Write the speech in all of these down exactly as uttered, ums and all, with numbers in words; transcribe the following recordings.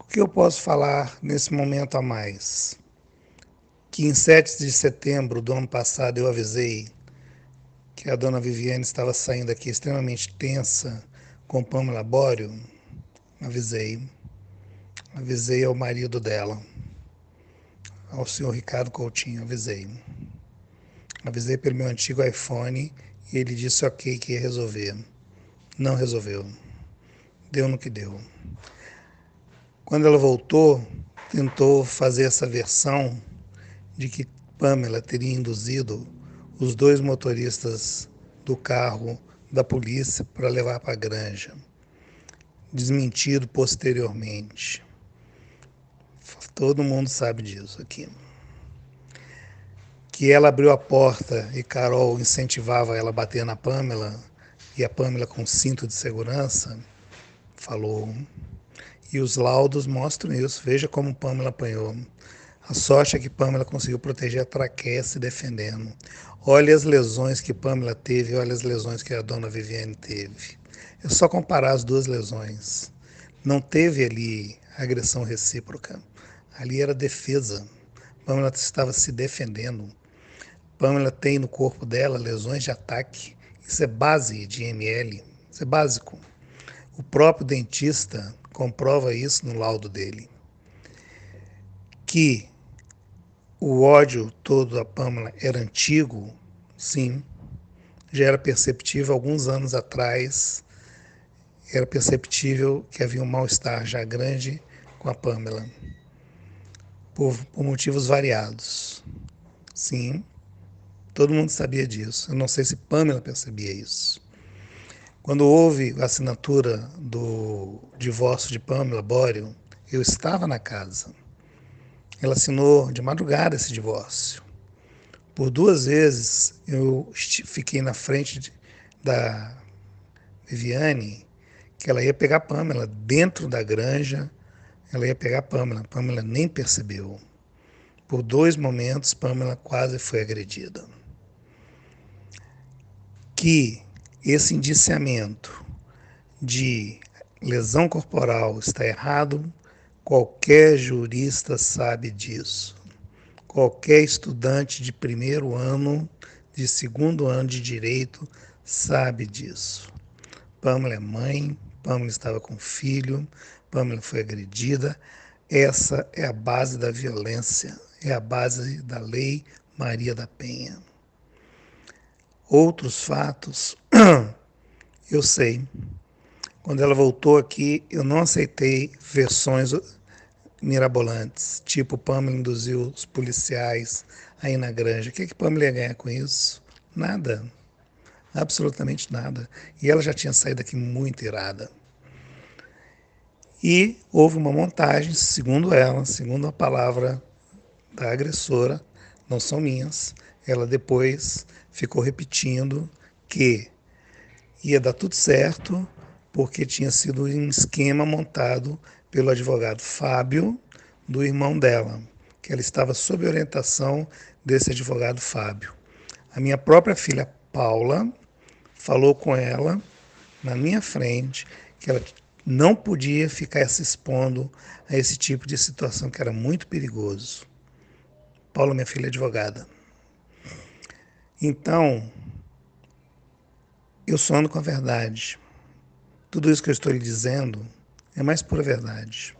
que eu posso falar nesse momento a mais? Que em sete de setembro do ano passado eu avisei que a dona Viviane estava saindo aqui extremamente tensa com Pamela Bório. Avisei. Avisei ao marido dela, ao senhor Ricardo Coutinho, avisei. Avisei pelo meu antigo iPhone e ele disse ok que ia resolver. Não resolveu. Deu no que deu. Quando ela voltou, tentou fazer essa versão de que Pamela teria induzido os dois motoristas do carro da polícia para levar para a granja. Desmentido posteriormente. Todo mundo sabe disso aqui. Que ela abriu a porta e Carol incentivava ela a bater na Pamela, e a Pamela com cinto de segurança, falou. E os laudos mostram isso. Veja como Pamela apanhou. A sorte é que Pamela conseguiu proteger a traqueia se defendendo. Olha as lesões que Pamela teve, olha as lesões que a dona Viviane teve. É só comparar as duas lesões. Não teve ali agressão recíproca. Ali era defesa. Pamela estava se defendendo. Pamela tem no corpo dela lesões de ataque. Isso é base de M L. Isso é básico. O próprio dentista comprova isso no laudo dele. Que o ódio todo da Pamela era antigo, sim. Já era perceptível alguns anos atrás. Era perceptível que havia um mal-estar já grande com a Pamela. Por, por motivos variados. Sim, todo mundo sabia disso. Eu não sei se Pamela percebia isso. Quando houve a assinatura do divórcio de Pamela Bório, eu estava na casa. Ela assinou de madrugada esse divórcio. Por duas vezes eu fiquei na frente de, da Viviane, que ela ia pegar a Pamela dentro da granja, ela ia pegar a Pamela. A Pamela nem percebeu. Por dois momentos, Pamela quase foi agredida. Que esse indiciamento de lesão corporal está errado, qualquer jurista sabe disso. Qualquer estudante de primeiro ano, de segundo ano de direito, sabe disso. Pamela é mãe, Pamela estava com filho, Pamela foi agredida. Essa é a base da violência, é a base da lei Maria da Penha. Outros fatos, eu sei. Quando ela voltou aqui, eu não aceitei versões mirabolantes, tipo Pamela induziu os policiais aí na granja. O que, que Pamela ia ganhar com isso? Nada. Absolutamente nada. E ela já tinha saído aqui muito irada. E houve uma montagem, segundo ela, segundo a palavra da agressora, não são minhas, ela depois ficou repetindo que ia dar tudo certo, porque tinha sido um esquema montado pelo advogado Fábio, do irmão dela, que ela estava sob orientação desse advogado Fábio. A minha própria filha Paula falou com ela, na minha frente, que ela não podia ficar se expondo a esse tipo de situação que era muito perigoso. Paula, minha filha, é advogada. Então, eu só ando com a verdade. Tudo isso que eu estou lhe dizendo é mais pura verdade.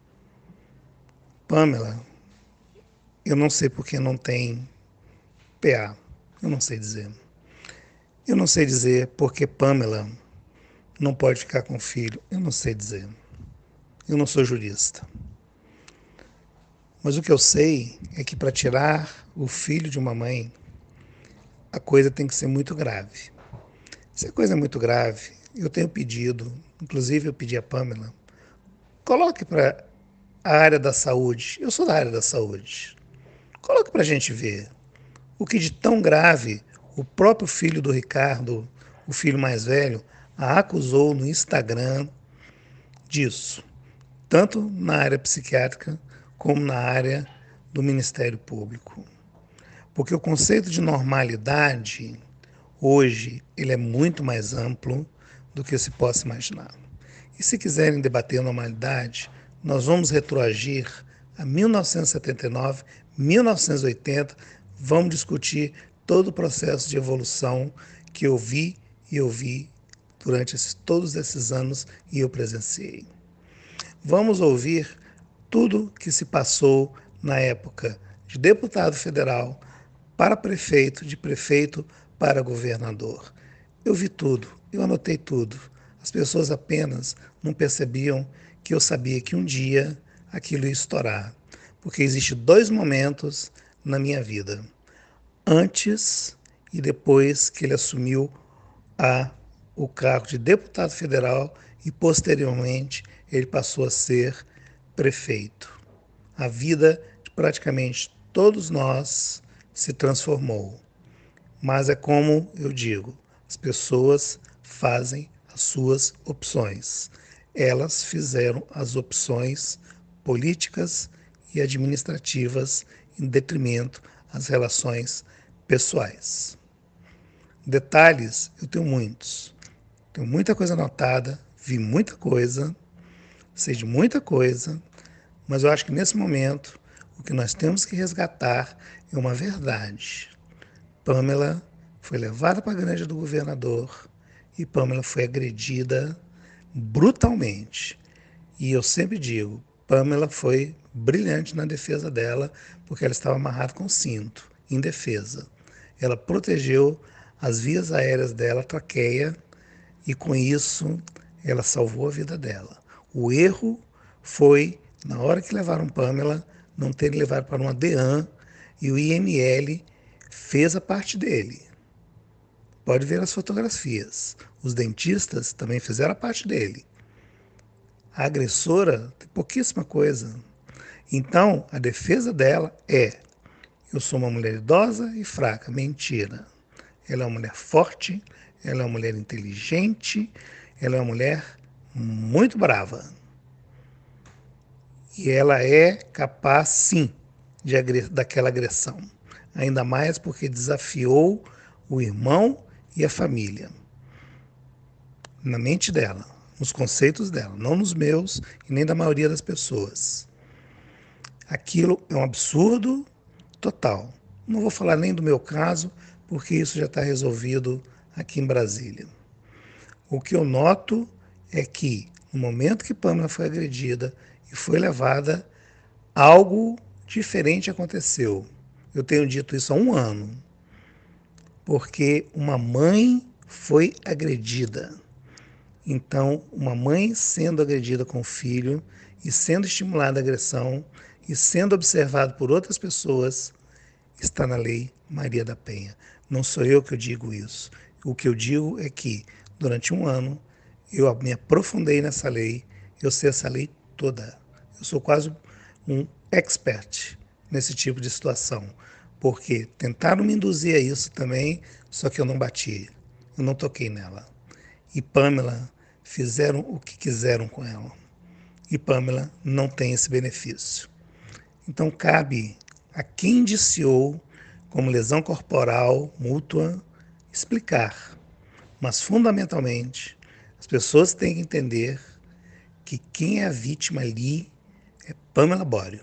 Pamela, eu não sei porque não tem P A. Eu não sei dizer. Eu não sei dizer porque Pamela não pode ficar com o filho. Eu não sei dizer. Eu não sou jurista. Mas o que eu sei é que para tirar o filho de uma mãe, a coisa tem que ser muito grave. Se a coisa é muito grave, eu tenho pedido, inclusive eu pedi a Pamela, coloque para a área da saúde. Eu sou da área da saúde. Coloque para a gente ver o que de tão grave o próprio filho do Ricardo, o filho mais velho, a acusou no Instagram disso, tanto na área psiquiátrica como na área do Ministério Público. Porque o conceito de normalidade, hoje, ele é muito mais amplo do que se possa imaginar. E se quiserem debater normalidade, Nós vamos retroagir a mil novecentos e setenta e nove, mil novecentos e oitenta, vamos discutir todo o processo de evolução que eu vi e eu vi durante esses, todos esses anos e eu presenciei. Vamos ouvir tudo que se passou na época de deputado federal para prefeito, de prefeito para governador. Eu vi tudo, eu anotei tudo. As pessoas apenas não percebiam que eu sabia que um dia aquilo ia estourar. Porque existem dois momentos na minha vida. Antes e depois que ele assumiu a, o cargo de deputado federal e posteriormente ele passou a ser prefeito. A vida de praticamente todos nós se transformou. Mas é como eu digo, as pessoas fazem as suas opções. Elas fizeram as opções políticas e administrativas em detrimento às relações pessoais. Detalhes, eu tenho muitos. Tenho muita coisa anotada, vi muita coisa, sei de muita coisa, mas eu acho que nesse momento o que nós temos que resgatar é uma verdade. Pamela foi levada para a granja do governador e Pamela foi agredida brutalmente. E eu sempre digo, Pamela foi brilhante na defesa dela, porque ela estava amarrada com cinto, em defesa. Ela protegeu as vias aéreas dela, a traqueia, e com isso ela salvou a vida dela. O erro foi, na hora que levaram Pamela, não terem levado para uma DEAN, e o I M L fez a parte dele. Pode ver as fotografias. Os dentistas também fizeram a parte dele. A agressora tem pouquíssima coisa. Então, a defesa dela é: eu sou uma mulher idosa e fraca. Mentira. Ela é uma mulher forte, ela é uma mulher inteligente, ela é uma mulher muito brava. E ela é capaz, sim, de agre- daquela agressão. Ainda mais porque desafiou o irmão e a família. Na mente dela, nos conceitos dela, não nos meus e nem da maioria das pessoas. Aquilo é um absurdo total. Não vou falar nem do meu caso, porque isso já está resolvido aqui em Brasília. O que eu noto é que, no momento que Pamela foi agredida e foi levada, algo diferente aconteceu. Eu tenho dito isso há um ano, porque uma mãe foi agredida. Então, uma mãe sendo agredida com o filho e sendo estimulada a agressão e sendo observado por outras pessoas, está na Lei Maria da Penha. Não sou eu que eu digo isso. O que eu digo é que, durante um ano, eu me aprofundei nessa lei, eu sei essa lei toda. Eu sou quase um expert nesse tipo de situação, porque tentaram me induzir a isso também, só que eu não bati, eu não toquei nela. E Pamela fizeram o que quiseram com ela. E Pamela não tem esse benefício. Então cabe a quem indiciou como lesão corporal mútua explicar. Mas fundamentalmente, as pessoas têm que entender que quem é a vítima ali é Pamela Borio.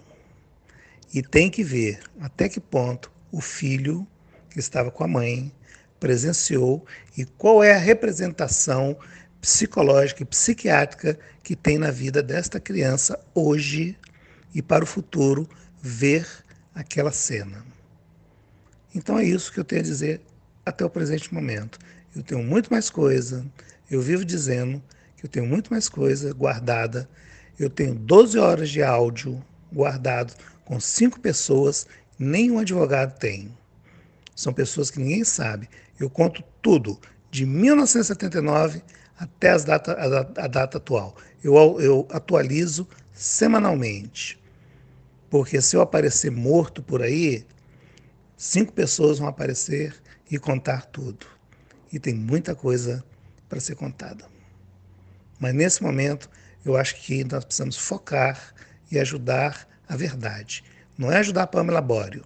E tem que ver até que ponto o filho que estava com a mãe presenciou e qual é a representação psicológica e psiquiátrica que tem na vida desta criança hoje e para o futuro ver aquela cena. Então é isso que eu tenho a dizer até o presente momento. Eu tenho muito mais coisa, eu vivo dizendo que eu tenho muito mais coisa guardada. Eu tenho doze horas de áudio guardado com cinco pessoas, nenhum advogado tem. São pessoas que ninguém sabe. Eu conto tudo, de mil novecentos e setenta e nove até as data, a, a data atual. Eu, eu atualizo semanalmente. Porque se eu aparecer morto por aí, cinco pessoas vão aparecer e contar tudo. E tem muita coisa para ser contada. Mas nesse momento, eu acho que nós precisamos focar e ajudar a verdade. Não é ajudar a Pamela Borio.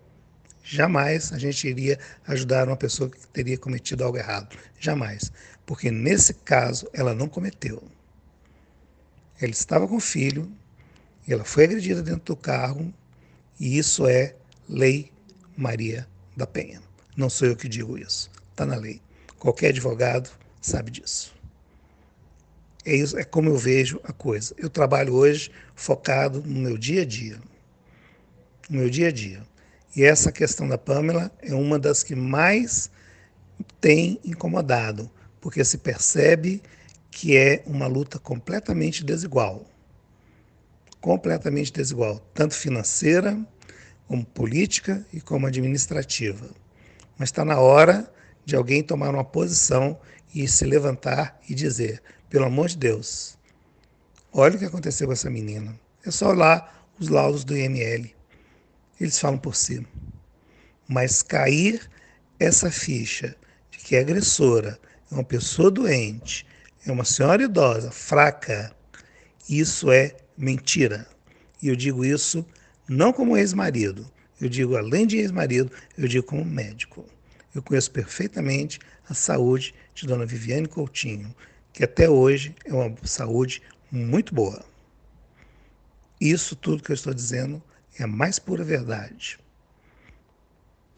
Jamais a gente iria ajudar uma pessoa que teria cometido algo errado. Jamais. Porque nesse caso, ela não cometeu. Ela estava com o filho, E ela foi agredida dentro do carro, e isso é Lei Maria da Penha. Não sou eu que digo isso, está na lei. Qualquer advogado sabe disso. É, isso, é como eu vejo a coisa. Eu trabalho hoje focado no meu dia a dia. No meu dia a dia. E essa questão da Pamela é uma das que mais tem incomodado, porque se percebe que é uma luta completamente desigual. Completamente desigual, tanto financeira, como política e como administrativa. Mas está na hora de alguém tomar uma posição e se levantar e dizer, pelo amor de Deus, olha o que aconteceu com essa menina. É só olhar os laudos do I M L. Eles falam por si. Mas cair essa ficha de que a agressora é uma pessoa doente, é uma senhora idosa, fraca, isso é mentira. E eu digo isso não como ex-marido, eu digo além de ex-marido, eu digo como médico. Eu conheço perfeitamente a saúde de Dona Viviane Coutinho, que até hoje é uma saúde muito boa. Isso tudo que eu estou dizendo é a mais pura verdade.